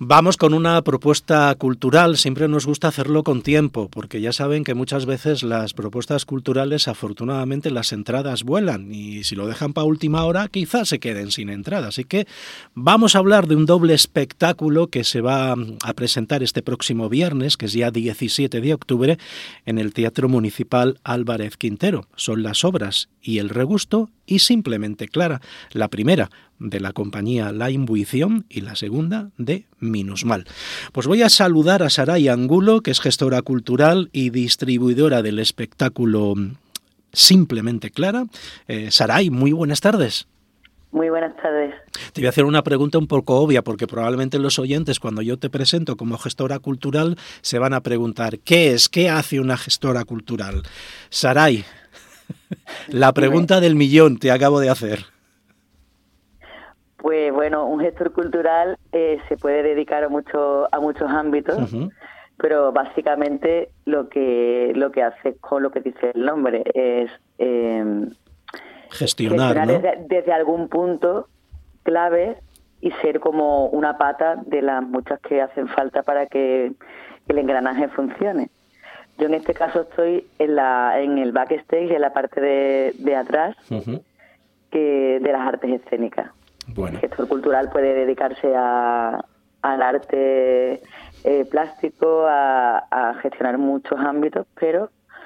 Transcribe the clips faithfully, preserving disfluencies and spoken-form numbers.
Vamos con una propuesta cultural. Siempre nos gusta hacerlo con tiempo, porque ya saben que muchas veces las propuestas culturales, afortunadamente, las entradas vuelan y si lo dejan para última hora, quizás se queden sin entrada. Así que vamos a hablar de un doble espectáculo que se va a presentar este próximo viernes, que es ya diecisiete de octubre, en el Teatro Municipal Álvarez Quintero. Son las obras Y el regusto y Simplemente Clara. La primera de la compañía La Imbuición y la segunda de Minusmal. Pues voy a saludar a Saray Angulo, que es gestora cultural y distribuidora del espectáculo Simplemente Clara. Eh, Saray, muy buenas tardes. Muy buenas tardes. Te voy a hacer una pregunta un poco obvia, porque probablemente los oyentes, cuando yo te presento como gestora cultural, se van a preguntar, ¿qué es? ¿Qué hace una gestora cultural? Saray, la pregunta del millón te acabo de hacer. Pues bueno, un gestor cultural eh, se puede dedicar a, mucho, a muchos ámbitos, uh-huh. pero básicamente lo que lo que hace con lo que dice el nombre es eh, gestionar, gestionar ¿no? desde, desde algún punto clave y ser como una pata de las muchas que hacen falta para que el engranaje funcione. Yo en este caso estoy en la en el backstage, en la parte de, de atrás, uh-huh. que de las artes escénicas. Bueno. El gestor cultural puede dedicarse a, al arte eh, plástico, a, a gestionar muchos ámbitos, pero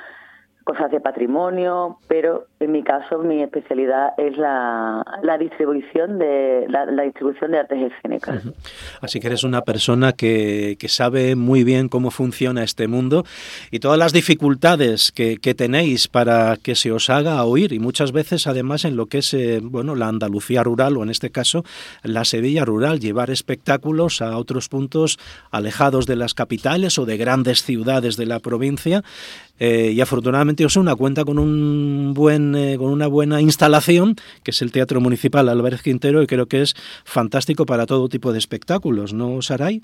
cosas de patrimonio, pero en mi caso mi especialidad es la, la distribución de la, la distribución de artes escénicas. Uh-huh. Así que eres una persona que, que sabe muy bien cómo funciona este mundo y todas las dificultades que, que tenéis para que se os haga oír, y muchas veces además en lo que es eh, bueno, la Andalucía rural, o en este caso la Sevilla rural, llevar espectáculos a otros puntos alejados de las capitales o de grandes ciudades de la provincia. Eh, y afortunadamente Osuna cuenta con un buen eh, con una buena instalación, que es el Teatro Municipal Álvarez Quintero, y creo que es fantástico para todo tipo de espectáculos, ¿no, Saray?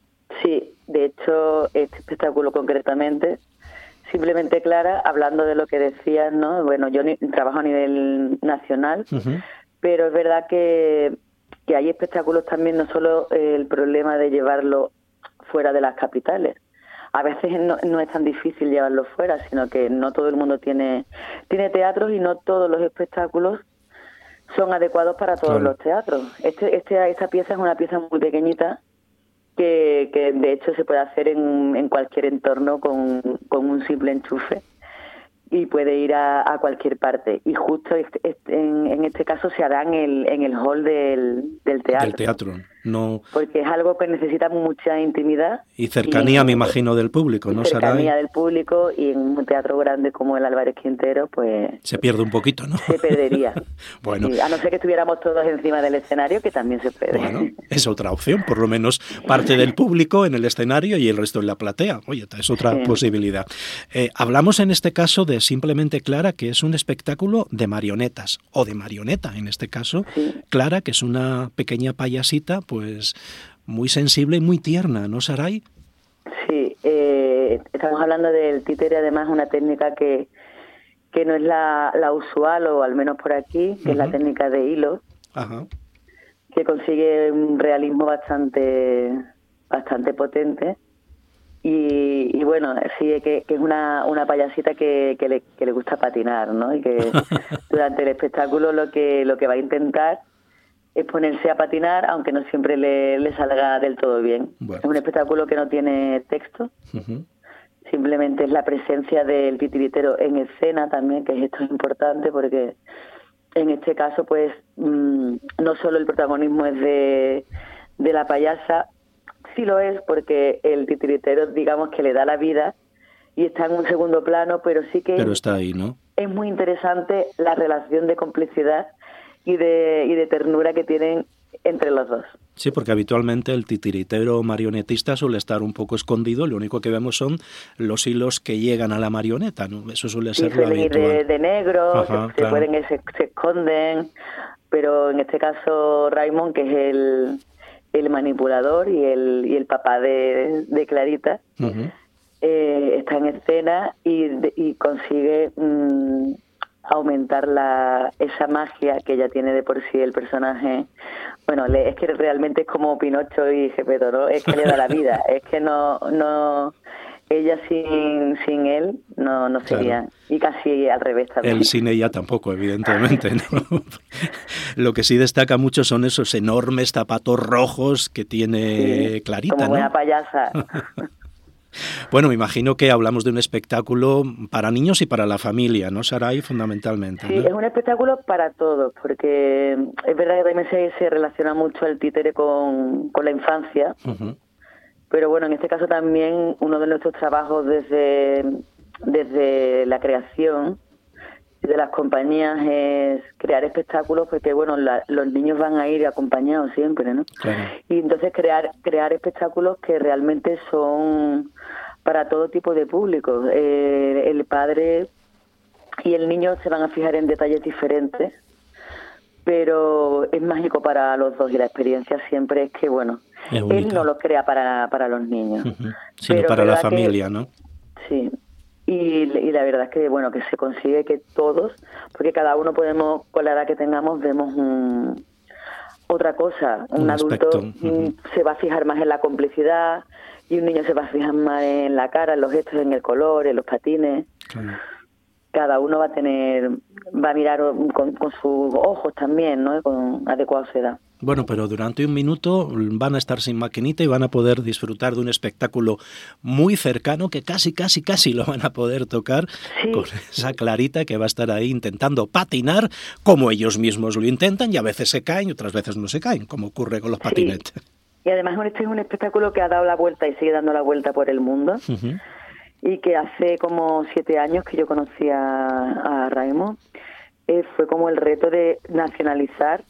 Sí, de hecho, este espectáculo concretamente, Simplemente Clara, hablando de lo que decías, ¿no? Bueno, yo ni, trabajo a nivel nacional, uh-huh. pero es verdad que, que hay espectáculos también, no solo el problema de llevarlo fuera de las capitales. A veces no, no es tan difícil llevarlo fuera, sino que no todo el mundo tiene tiene teatros y no todos los espectáculos son adecuados para todos claro. los teatros. Este, este esta pieza es una pieza muy pequeñita que, que de hecho se puede hacer en, en cualquier entorno con, con un simple enchufe y puede ir a, a cualquier parte. Y justo este, este, en, en este caso se hará en el, en el hall del, del teatro. Del teatro, no. Porque es algo que necesita mucha intimidad. Y cercanía, y, me imagino, del público, ¿no, Saray? Cercanía del público, y en un teatro grande como el Álvarez Quintero, pues... Se pierde un poquito, ¿no? Se perdería. Bueno. Sí, a no ser que estuviéramos todos encima del escenario, que también se puede. Bueno, es otra opción, por lo menos parte del público en el escenario y el resto en la platea. Oye, es otra sí. posibilidad. Eh, hablamos en este caso de Simplemente Clara, que es un espectáculo de marionetas, o de marioneta en este caso. Sí. Clara, que es una pequeña payasita, pues muy sensible y muy tierna, ¿no, Saray? Sí, eh, estamos hablando del títere, además una técnica que, que no es la, la usual, o al menos por aquí, que uh-huh. es la técnica de hilo, uh-huh. que consigue un realismo bastante bastante potente. Y, y bueno, sí, que, que es una, una payasita que, que, le, que le gusta patinar, ¿no? Y que durante el espectáculo lo que lo que va a intentar es ponerse a patinar, aunque no siempre le, le salga del todo bien. Bueno. Es un espectáculo que no tiene texto, uh-huh. simplemente es la presencia del titiritero en escena también, que esto es importante porque en este caso pues mmm, no solo el protagonismo es de, de la payasa, sí lo es porque el titiritero digamos que le da la vida y está en un segundo plano, pero sí que pero está ahí, ¿no? Es muy interesante la relación de complicidad y de, y de ternura que tienen entre los dos. Sí, porque habitualmente el titiritero marionetista suele estar un poco escondido, lo único que vemos son los hilos que llegan a la marioneta, ¿no? Eso suele ser sí, lo habitual. Ir de, de negro, Ajá, se, claro. se pueden se, se esconden, pero en este caso Raymond, que es el, el manipulador y el, y el papá de, de Clarita, uh-huh. eh, está en escena y, y consigue... Mmm, aumentar la esa magia que ya tiene de por sí el personaje. Bueno, le, es que realmente es como Pinocho y Gepetto, ¿no? Es que le da la vida, es que no no ella sin sin él no no sería, claro. Y casi al revés también. Él sin ella tampoco, evidentemente, ¿no? Lo que sí destaca mucho son esos enormes zapatos rojos que tiene sí, Clarita, como buena ¿no? payasa. Bueno, me imagino que hablamos de un espectáculo para niños y para la familia, ¿no, Saray? Fundamentalmente, Sí, ¿no? Es un espectáculo para todos, porque es verdad que también se, se relaciona mucho el títere con, con la infancia, uh-huh. Pero bueno, en este caso también uno de nuestros trabajos desde, desde la creación de las compañías es crear espectáculos, porque bueno, la, los niños van a ir acompañados siempre, ¿no? Claro. Y entonces crear crear espectáculos que realmente son para todo tipo de público. Eh, el padre y el niño se van a fijar en detalles diferentes, pero es mágico para los dos, y la experiencia siempre es que, bueno, es él no lo crea para, para los niños. Uh-huh. Sino pero para la familia, que, ¿no? Sí. Y, y la verdad es que, bueno, que se consigue que todos, porque cada uno podemos, con la edad que tengamos, vemos un, otra cosa. Un, un adulto uh-huh. se va a fijar más en la complicidad y un niño se va a fijar más en la cara, en los gestos, en el color, en los patines. Claro. Cada uno va a tener, va a mirar con, con sus ojos también, ¿no? Con adecuada edad. Bueno, pero durante un minuto van a estar sin maquinita y van a poder disfrutar de un espectáculo muy cercano que casi, casi, casi lo van a poder tocar sí. Con esa Clarita que va a estar ahí intentando patinar como ellos mismos lo intentan, y a veces se caen y otras veces no se caen, como ocurre con los patinetes. Sí. Y además este es un espectáculo que ha dado la vuelta y sigue dando la vuelta por el mundo. Uh-huh. Y que hace como siete años que yo conocí a, a Raimon, eh, fue como el reto de nacionalizar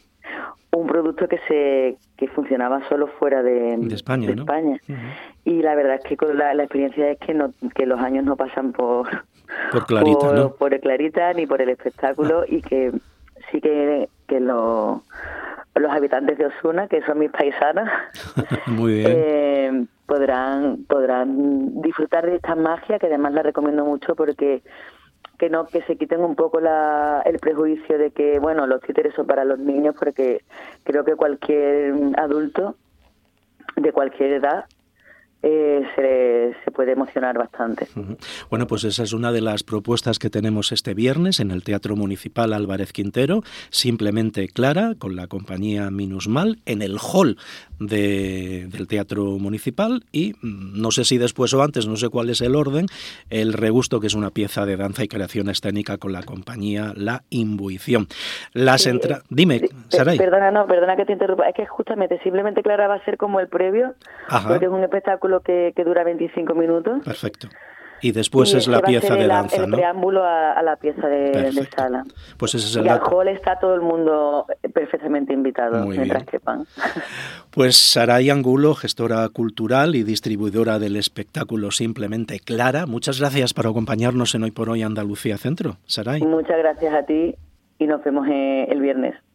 un producto que se que funcionaba solo fuera de, de España. De ¿no? España. Uh-huh. Y la verdad es que con la, la experiencia es que no que los años no pasan por por Clarita, por, ¿no? por el Clarita ni por el espectáculo, ah. Y que sí que, que los los habitantes de Osuna, que son mis paisanas, muy bien. Eh, podrán podrán disfrutar de esta magia, que además la recomiendo mucho porque que no que se quiten un poco la, el prejuicio de que bueno, los títeres son para los niños, porque creo que cualquier adulto de cualquier edad Eh, se, se puede emocionar bastante. Uh-huh. Bueno, pues esa es una de las propuestas que tenemos este viernes en el Teatro Municipal Álvarez Quintero, Simplemente Clara, con la compañía Minusmal, en el hall de, del Teatro Municipal, y no sé si después o antes, no sé cuál es el orden, el Regusto, que es una pieza de danza y creación escénica con la compañía La Imbuición. Las sí, entra... Dime, sí, Saray. Perdona, no, perdona que te interrumpa, es que justamente Simplemente Clara va a ser como el previo, Ajá. porque es un espectáculo Que, que dura veinticinco minutos. Perfecto. Y después y es la pieza de danza, el, ¿no? El preámbulo a, a la pieza de, de sala. Pues ese es el y dato. al hall está todo el mundo perfectamente invitado. Muy mientras bien. quepan. Pues Saray Angulo, gestora cultural y distribuidora del espectáculo Simplemente Clara, muchas gracias por acompañarnos en Hoy por Hoy Andalucía Centro. Saray. Muchas gracias a ti y nos vemos eh, el viernes.